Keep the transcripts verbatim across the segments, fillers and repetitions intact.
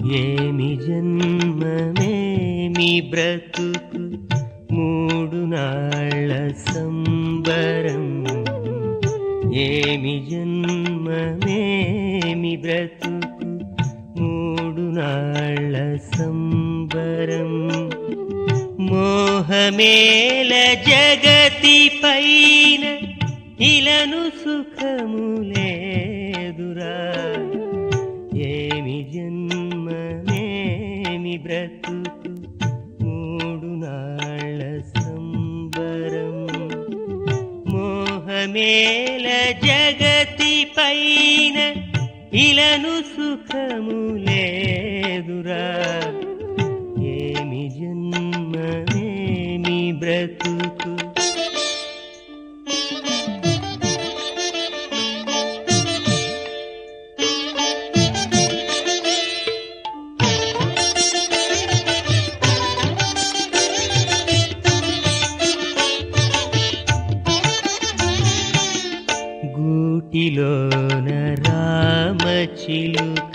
ఏమి జన్మమేమి బ్రతుకు మూడు నాళ్ళ సంబరం. ఏమి జన్మమేమి బ్రతుకు మూడు నాళ్ళ సంబరం. మోహమేల జగతి పైన ఇలను సుఖము లేదురా. ఏమి జన్మమేమి బ్రతుకు మూడు నాళ్ళ సంబరం. మోహమేల జగతి పైన ఇలను సుఖము లేదురా. ఏమి జన్మమేమి బ్రతుకు. గూటిలోన రామచిలుక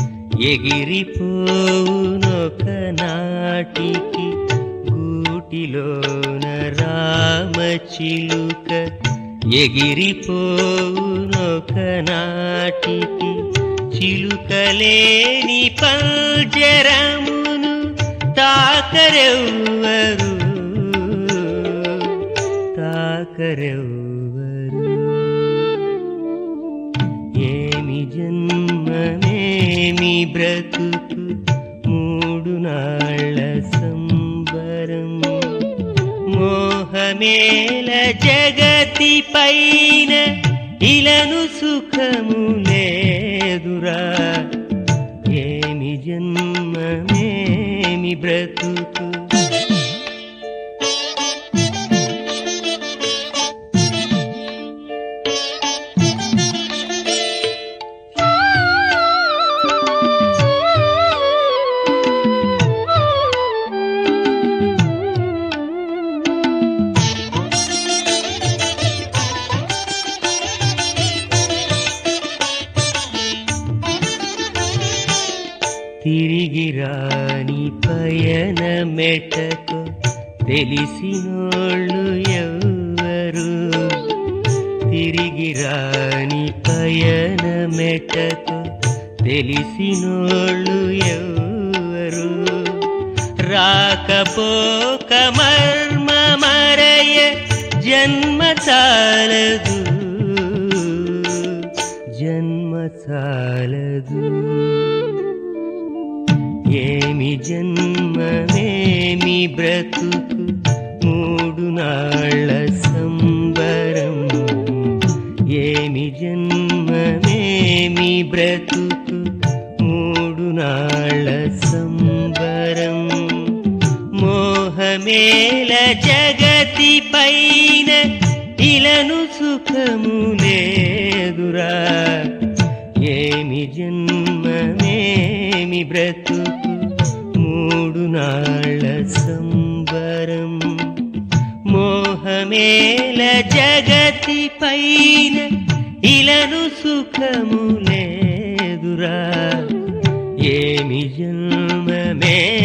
ఎగిరిపోవునొక నాటికి. గూటిలోన రామచిలుక ఎగిరిపోవునొక నాటికి. చిలుకలేని పంజరమును తాకరెవ్వరు తాకరెవ్వరు. ఏమి జన్మమేమి బ్రతుకు మూడు నాళ్ళ సంబరం. మోహమేల జగతి పైన ఇలను సుఖము లేదురా. ఏమి జన్మమేమి బ్రతుకు. తిరిగి రాని పయనమెటకు తెలిసినోళ్ళు ఎవ్వరు. తిరిగి రాని పయనమెటకు తెలిసినోళ్ళు ఎవ్వరు. రాకపోక మర్మమరయ జన్మ చాలదు జన్మ చాలదు. ఏమి జన్మమేమి బ్రతుకు మూడు నాళ్ళ సంబరం. ఏమి జన్మమేమి బ్రతుకు మూడు నాళ్ళ సంబరం. మోహమేల జగతి పైన ఇలను సుఖము లేదురా. ఏమి జన్మమేమి బ్రతుకు మూడు నాళ్ళ సంబరం. మోహమేల జగతి పైన ఇలను సుఖము లేదురా. ఏమి జన్మమే